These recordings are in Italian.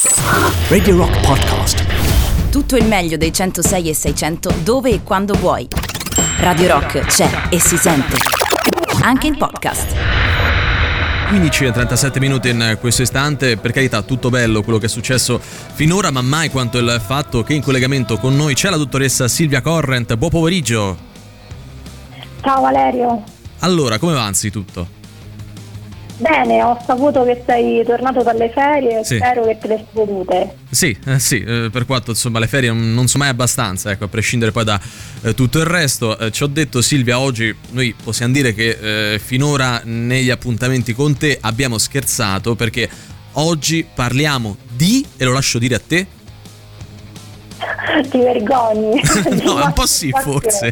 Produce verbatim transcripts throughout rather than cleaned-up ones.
Radio Rock Podcast. Tutto il meglio dei centosei e seicento dove e quando vuoi. Radio Rock c'è e si sente. Anche in podcast. quindici e trentasette minuti in questo istante. Per carità, tutto bello quello che è successo finora, ma mai quanto il fatto che in collegamento con noi c'è la dottoressa Silvia Corrent. Buon pomeriggio. Ciao Valerio. Allora, come va anzitutto? Bene, ho saputo che sei tornato dalle ferie e Sì. spero che te le sia godute. Sì, eh, sì, eh, per quanto insomma le ferie non, non sono mai abbastanza, ecco, a prescindere poi da eh, tutto il resto. Eh, ci ho detto, Silvia, oggi noi possiamo dire che eh, finora negli appuntamenti con te abbiamo scherzato, perché oggi parliamo di, e lo lascio dire a te. Ti vergogni? No, un po' sì, forse.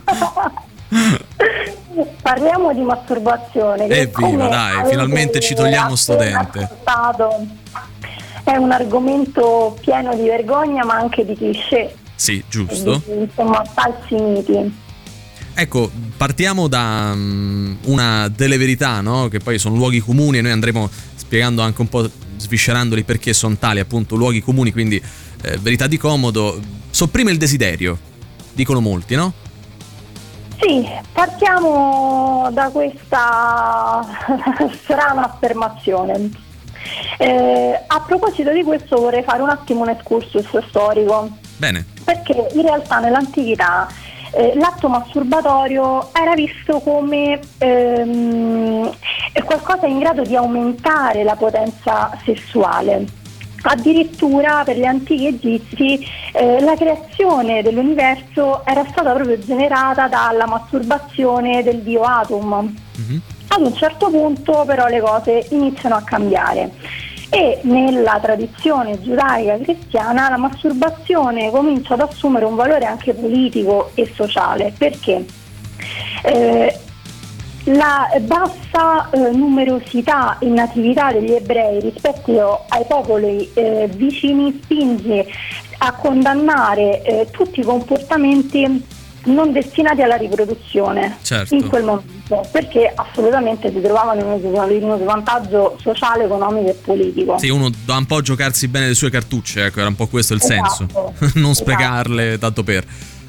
Parliamo di masturbazione. Che Evviva, come dai, avete finalmente ci togliamo sto appena dente. ascoltato, è un argomento pieno di vergogna, ma anche di cliché. Sì, giusto. Di, insomma, falsi miti. Ecco, partiamo da um, una delle verità, no? Che poi sono luoghi comuni e noi andremo spiegando anche un po', sviscerandoli perché sono tali, appunto, luoghi comuni, quindi eh, verità di comodo. Sopprime il desiderio, dicono molti, no? Sì, partiamo da questa strana affermazione. Eh, a proposito di questo vorrei fare un attimo un excursus storico. Bene. Perché in realtà nell'antichità eh, l'atto masturbatorio era visto come ehm, qualcosa in grado di aumentare la potenza sessuale. Addirittura per gli antichi egizi eh, la creazione dell'universo era stata proprio generata dalla masturbazione del dio Atum. Mm-hmm. Ad un certo punto però le cose iniziano a cambiare e nella tradizione giudaica cristiana la masturbazione comincia ad assumere un valore anche politico e sociale. Perché? Eh, La bassa eh, numerosità e natività degli ebrei rispetto ai popoli eh, vicini spinge a condannare eh, tutti i comportamenti non destinati alla riproduzione. Certo. In quel momento, perché assolutamente si trovavano in uno svantaggio sociale, economico e politico. Sì, uno dà un po' a giocarsi bene le sue cartucce, ecco, era un po' questo il Esatto. senso. Non sprecarle, esatto. Tanto per.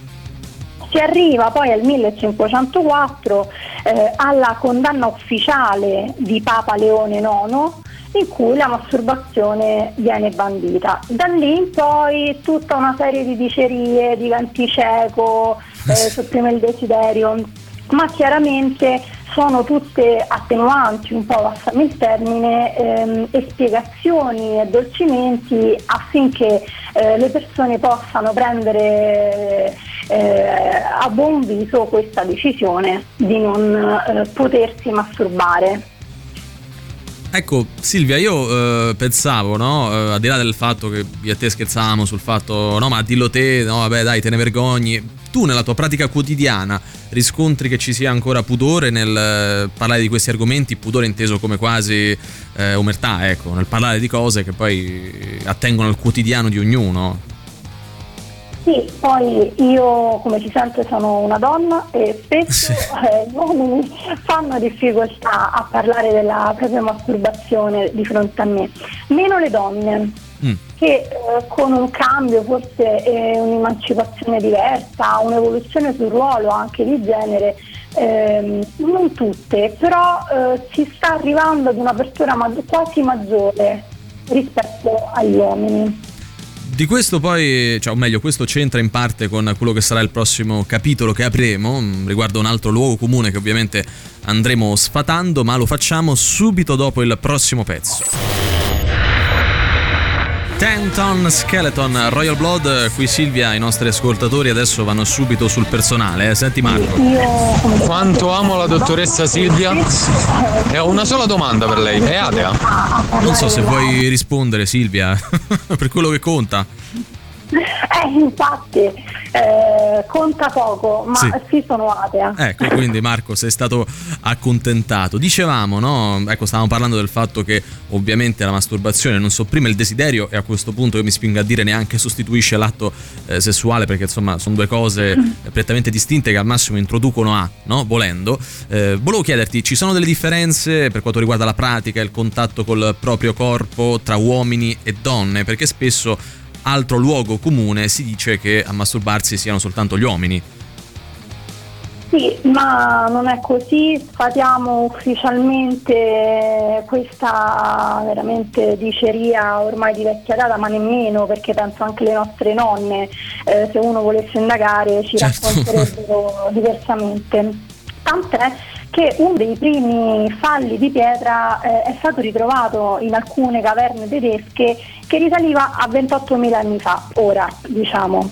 Si arriva poi al millecinquecentoquattro eh, alla condanna ufficiale di Papa Leone nono, in cui la masturbazione viene bandita. Da lì in poi tutta una serie di dicerie, diventi cieco, eh, sopprime il desiderio, ma chiaramente sono tutte attenuanti, un po' passami il termine, ehm, e spiegazioni e dolcimenti affinché eh, le persone possano prendere eh, a buon viso questa decisione di non eh, potersi masturbare. Ecco, Silvia, io eh, pensavo, no, eh, al di là del fatto che io e te scherzavamo sul fatto, no, ma dillo te, no, vabbè, dai, te ne vergogni. Tu nella tua pratica quotidiana riscontri che ci sia ancora pudore nel eh, parlare di questi argomenti, pudore inteso come quasi eh, omertà, ecco, nel parlare di cose che poi attengono al quotidiano di ognuno? Sì, poi io, come si sente, sono una donna e spesso eh, gli uomini fanno difficoltà a parlare della propria masturbazione di fronte a me, meno le donne, mm. che eh, con un cambio, forse eh, un'emancipazione diversa, un'evoluzione sul ruolo anche di genere, eh, non tutte, però eh, si sta arrivando ad un'apertura mag- quasi maggiore rispetto agli uomini. Di questo poi, cioè o meglio, questo c'entra in parte con quello che sarà il prossimo capitolo che apriremo riguardo un altro luogo comune che ovviamente andremo sfatando, ma lo facciamo subito dopo il prossimo pezzo. Ten Ton Skeleton, Royal Blood. Qui Silvia, i nostri ascoltatori adesso vanno subito sul personale, eh? Senti Marco. Quanto amo la dottoressa Silvia e ho una sola domanda per lei, è atea? Non so se vuoi rispondere, Silvia, per quello che conta. Eh, infatti, eh, conta poco, ma sì. sì, sono atea. Ecco, quindi Marco sei stato accontentato. Dicevamo, no? Ecco, stavamo parlando del fatto che ovviamente la masturbazione non sopprime il desiderio, e a questo punto io mi spingo a dire neanche sostituisce l'atto eh, sessuale, perché insomma sono due cose prettamente distinte che al massimo introducono a, no? Volendo. Eh, volevo chiederti, ci sono delle differenze per quanto riguarda la pratica, il contatto col proprio corpo tra uomini e donne? Perché spesso, altro luogo comune, si dice che a masturbarsi siano soltanto gli uomini. Sì, ma non è così. Sfatiamo ufficialmente questa veramente diceria ormai di vecchia data, ma nemmeno, perché penso anche le nostre nonne, eh, se uno volesse indagare, ci certo. racconterebbero diversamente. Tant'è che uno dei primi falli di pietra eh, è stato ritrovato in alcune caverne tedesche, che risaliva a ventottomila anni fa. Ora, diciamo,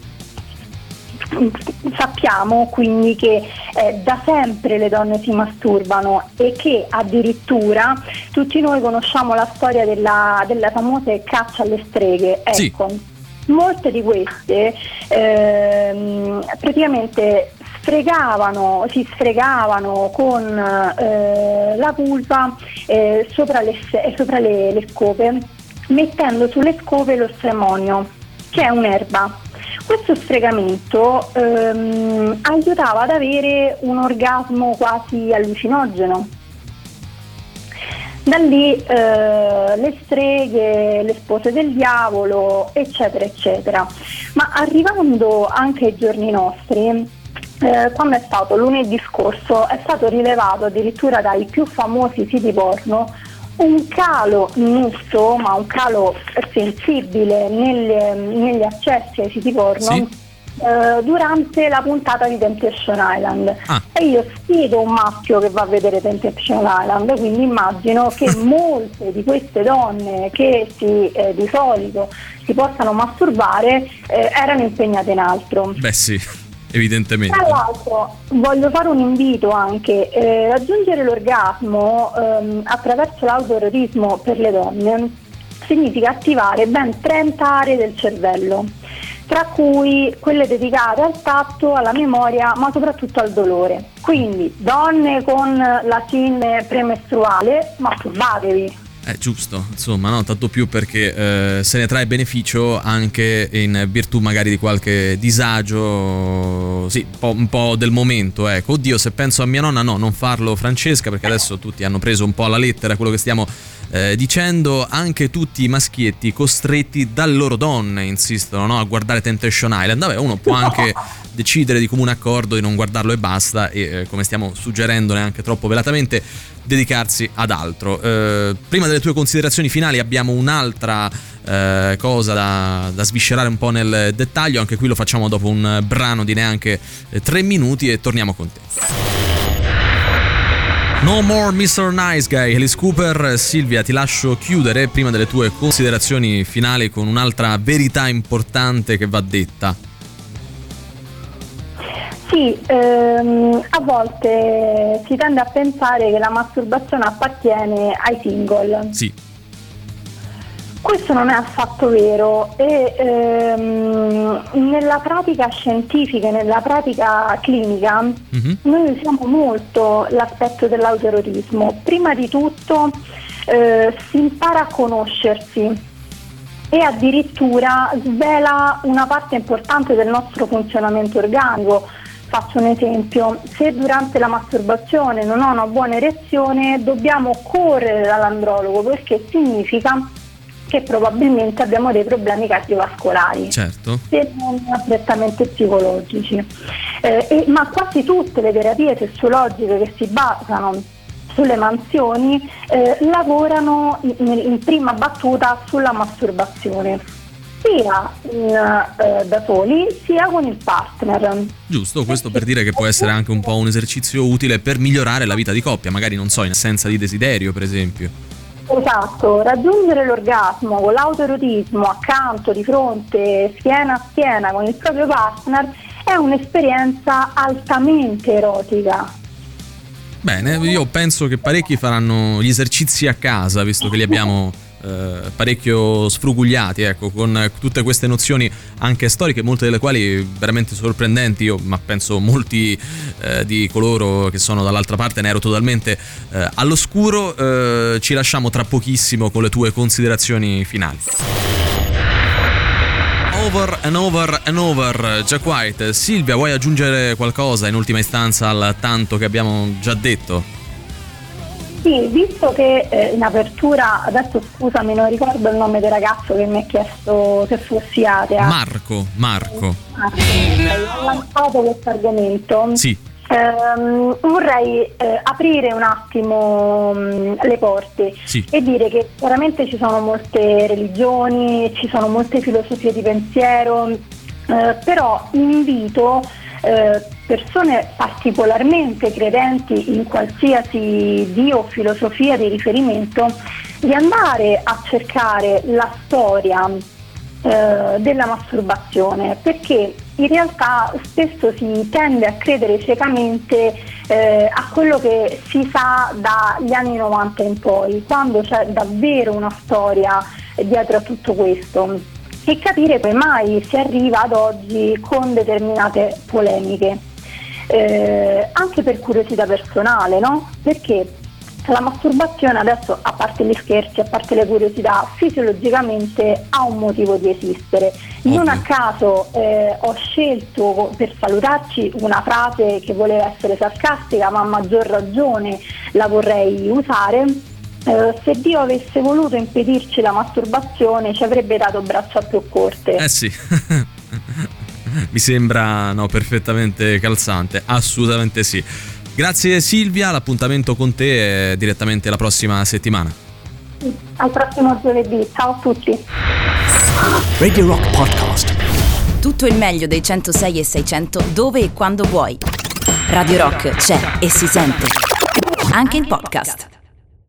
sappiamo quindi che eh, da sempre le donne si masturbano, e che addirittura tutti noi conosciamo la storia della, della famosa caccia alle streghe. Ecco, sì. Molte di queste ehm, praticamente sfregavano, si sfregavano con eh, la vulva eh, sopra, le, sopra le, le scope, mettendo sulle scope lo stremonio, che è un'erba. Questo sfregamento ehm, aiutava ad avere un orgasmo quasi allucinogeno. Da lì eh, le streghe, le spose del diavolo, eccetera, eccetera. Ma arrivando anche ai giorni nostri, eh, quando è stato lunedì scorso, è stato rilevato addirittura dai più famosi siti porno un calo nesso, ma un calo sensibile nelle, negli accessi ai siti porno, sì. eh, durante la puntata di Temptation Island. Ah. E io sfido un maschio che va a vedere Temptation Island, quindi immagino che molte di queste donne che si, eh, di solito si possano masturbare eh, erano impegnate in altro. Beh sì, evidentemente. Tra l'altro voglio fare un invito anche, eh, raggiungere l'orgasmo ehm, attraverso l'autoerotismo per le donne significa attivare ben trenta aree del cervello, tra cui quelle dedicate al tatto, alla memoria, ma soprattutto al dolore. Quindi donne con la sindrome premestruale, masturbatevi. È giusto, insomma, no? Tanto più perché eh, se ne trae beneficio anche in virtù magari di qualche disagio, sì, un po', un po' del momento, ecco. Oddio, se penso a mia nonna, no, non farlo, Francesca, perché adesso tutti hanno preso un po' alla lettera quello che stiamo eh, dicendo. Anche tutti i maschietti costretti dalle loro donne insistono, no? A guardare Temptation Island. Vabbè, uno può anche decidere di comune accordo di non guardarlo e basta, e eh, come stiamo suggerendo neanche troppo velatamente, dedicarsi ad altro. Eh, prima delle tue considerazioni finali abbiamo un'altra eh, cosa da, da sviscerare un po' nel dettaglio. Anche qui lo facciamo dopo un brano di neanche eh, tre minuti e torniamo con te. No More mister Nice Guy, Alice Cooper. Silvia, ti lascio chiudere prima delle tue considerazioni finali con un'altra verità importante che va detta. Sì, ehm, a volte si tende a pensare che la masturbazione appartiene ai single. Sì. Questo non è affatto vero, e ehm, nella pratica scientifica e nella pratica clinica mm-hmm. noi usiamo molto l'aspetto dell'autoerotismo. Prima di tutto eh, si impara a conoscersi, e addirittura svela una parte importante del nostro funzionamento organico. Faccio un esempio: se durante la masturbazione non ho una buona erezione, dobbiamo correre dall'andrologo, perché significa che probabilmente abbiamo dei problemi cardiovascolari, certo, se non prettamente psicologici. Eh, e, ma quasi tutte le terapie sessuologiche che si basano sulle mansioni eh, lavorano in, in prima battuta sulla masturbazione, sia in, eh, da soli sia con il partner. Giusto, questo per dire che può essere anche un po' un esercizio utile per migliorare la vita di coppia, magari non so, in assenza di desiderio, per esempio. Esatto, raggiungere l'orgasmo con l'autoerotismo accanto, di fronte, schiena a schiena con il proprio partner è un'esperienza altamente erotica. Bene, io penso che parecchi faranno gli esercizi a casa, visto che li abbiamo eh, parecchio sfrugugliati, ecco, con tutte queste nozioni anche storiche, molte delle quali veramente sorprendenti. Io, ma penso molti eh, di coloro che sono dall'altra parte ne ero totalmente eh, all'oscuro. Eh, ci lasciamo tra pochissimo con le tue considerazioni finali. Over and over and over, Jack White. Silvia, vuoi aggiungere qualcosa in ultima istanza al tanto che abbiamo già detto? Sì, visto che eh, in apertura, adesso scusami, non ricordo il nome del ragazzo che mi ha chiesto se fossi atea. Marco, Marco. Marco, ho lanciato questo argomento. Sì. Um, vorrei eh, aprire un attimo um, le porte sì. e dire che chiaramente ci sono molte religioni, ci sono molte filosofie di pensiero, eh, però invito eh, persone particolarmente credenti in qualsiasi dio o filosofia di riferimento di andare a cercare la storia eh, della masturbazione, perché in realtà spesso si tende a credere ciecamente eh, a quello che si sa dagli anni novanta in poi, quando c'è davvero una storia dietro a tutto questo, e capire come mai si arriva ad oggi con determinate polemiche, eh, anche per curiosità personale, no? Perché la masturbazione adesso, a parte gli scherzi, a parte le curiosità, fisiologicamente ha un motivo di esistere. Ovvio. Non a caso eh, ho scelto per salutarci una frase che voleva essere sarcastica, ma a maggior ragione la vorrei usare. Eh, se Dio avesse voluto impedirci la masturbazione, ci avrebbe dato braccia più corte. Eh sì. Mi sembra no, perfettamente calzante, assolutamente sì. Grazie Silvia, l'appuntamento con te è direttamente la prossima settimana. Al prossimo giovedì, ciao a tutti. Radio Rock Podcast. Tutto il meglio dei centosei e seicento dove e quando vuoi. Radio Rock c'è e si sente. Anche in podcast.